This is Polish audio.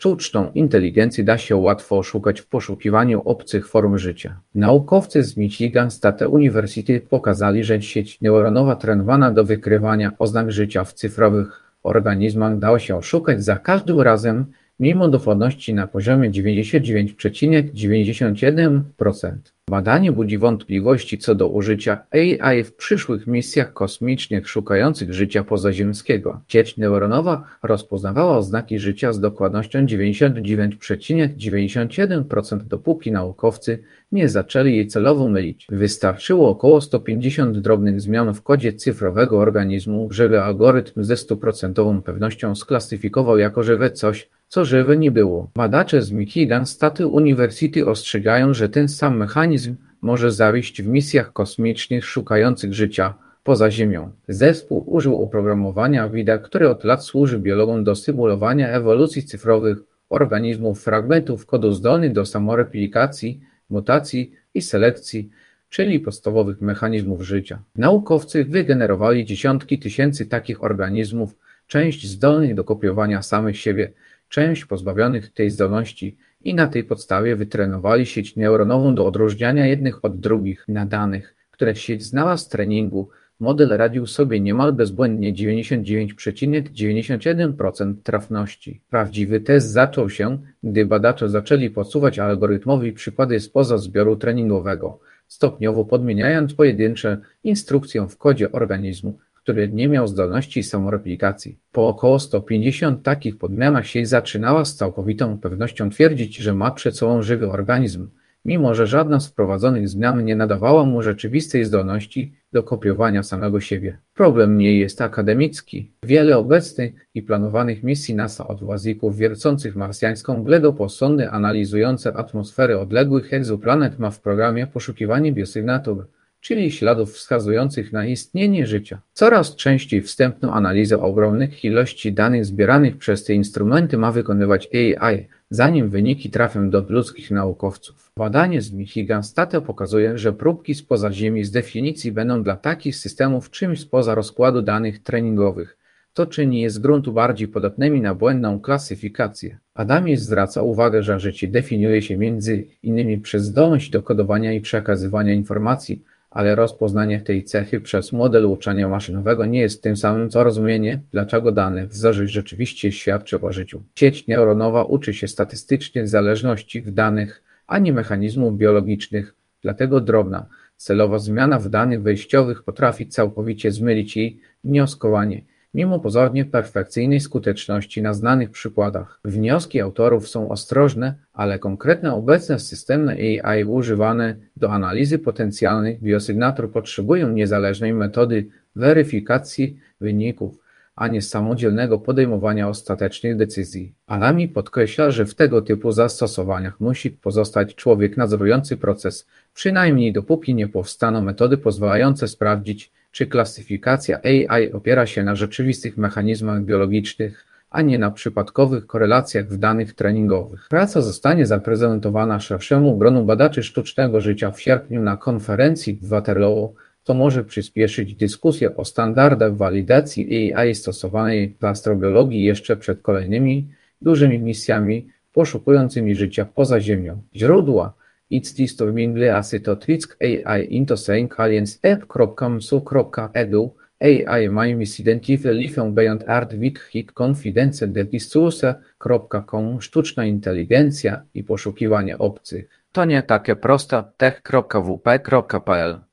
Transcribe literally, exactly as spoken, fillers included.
Sztuczną inteligencję da się łatwo oszukać w poszukiwaniu obcych form życia. Naukowcy z Michigan State University pokazali, że sieć neuronowa trenowana do wykrywania oznak życia w cyfrowych organizmach dała się oszukać za każdym razem, mimo dowodności na poziomie dziewięćdziesiąt dziewięć przecinek dziewięćdziesiąt jeden procent. Badanie budzi wątpliwości co do użycia A I w przyszłych misjach kosmicznych szukających życia pozaziemskiego. Sieć neuronowa rozpoznawała oznaki życia z dokładnością dziewięćdziesiąt dziewięć przecinek dziewięćdziesiąt jeden procent, dopóki naukowcy nie zaczęli jej celowo mylić. Wystarczyło około sto pięćdziesiąt drobnych zmian w kodzie cyfrowego organizmu, żeby algorytm ze stuprocentową pewnością sklasyfikował jako żywe coś, co żywe nie było. Badacze z Michigan State University ostrzegają, że ten sam mechanizm może zawieść w misjach kosmicznych szukających życia poza Ziemią. Zespół użył oprogramowania WIDA, które od lat służy biologom do symulowania ewolucji cyfrowych organizmów fragmentów kodu zdolnych do samoreplikacji, mutacji i selekcji, czyli podstawowych mechanizmów życia. Naukowcy wygenerowali dziesiątki tysięcy takich organizmów, część zdolnych do kopiowania samych siebie, część pozbawionych tej zdolności i na tej podstawie wytrenowali sieć neuronową do odróżniania jednych od drugich. Na danych, które sieć znała z treningu, model radził sobie niemal bezbłędnie dziewięćdziesiąt dziewięć przecinek dziewięćdziesiąt jeden procent trafności. Prawdziwy test zaczął się, gdy badacze zaczęli podsuwać algorytmowi przykłady spoza zbioru treningowego, stopniowo podmieniając pojedyncze instrukcje w kodzie organizmu, który nie miał zdolności samoreplikacji. Po około stu pięćdziesięciu takich podmianach sieć zaczynała z całkowitą pewnością twierdzić, że ma przed sobą żywy organizm, mimo że żadna z wprowadzonych zmian nie nadawała mu rzeczywistej zdolności do kopiowania samego siebie. Problem nie jest akademicki. Wiele obecnych i planowanych misji NASA od łazików wiercących marsjańską bledo po sondy analizujące atmosfery odległych egzoplanet ma w programie poszukiwanie biosygnatur, czyli śladów wskazujących na istnienie życia. Coraz częściej wstępną analizę ogromnych ilości danych zbieranych przez te instrumenty ma wykonywać A I, zanim wyniki trafią do ludzkich naukowców. Badanie z Michigan State pokazuje, że próbki spoza Ziemi z definicji będą dla takich systemów czymś spoza rozkładu danych treningowych. To czyni je z gruntu bardziej podatnymi na błędną klasyfikację. Adamie zwraca uwagę, że życie definiuje się między innymi przez zdolność do kodowania i przekazywania informacji, ale rozpoznanie tej cechy przez model uczenia maszynowego nie jest tym samym co rozumienie, dlaczego dane wzory rzeczywiście świadczą o życiu. Sieć neuronowa uczy się statystycznie zależności w danych, a nie mechanizmów biologicznych, dlatego drobna, celowa zmiana w danych wejściowych potrafi całkowicie zmylić jej wnioskowanie, mimo pozornie perfekcyjnej skuteczności na znanych przykładach. Wnioski autorów są ostrożne, ale konkretne obecne systemy A I używane do analizy potencjalnych biosygnatur potrzebują niezależnej metody weryfikacji wyników, a nie samodzielnego podejmowania ostatecznych decyzji. Alami podkreśla, że w tego typu zastosowaniach musi pozostać człowiek nadzorujący proces, przynajmniej dopóki nie powstaną metody pozwalające sprawdzić, czy klasyfikacja A I opiera się na rzeczywistych mechanizmach biologicznych, a nie na przypadkowych korelacjach w danych treningowych. Praca zostanie zaprezentowana szerszemu gronu badaczy sztucznego życia w sierpniu na konferencji w Waterloo, co może przyspieszyć dyskusję o standardach walidacji A I stosowanej w astrobiologii jeszcze przed kolejnymi dużymi misjami poszukującymi życia poza Ziemią. Źródła: It's disturbingly acytotrick A I into saying aliens f.msu.edu A I my misidentified life beyond Earth with hit confidence that is source.com Sztuczna inteligencja i poszukiwanie obcych. To nie takie proste. tech kropka w p kropka p l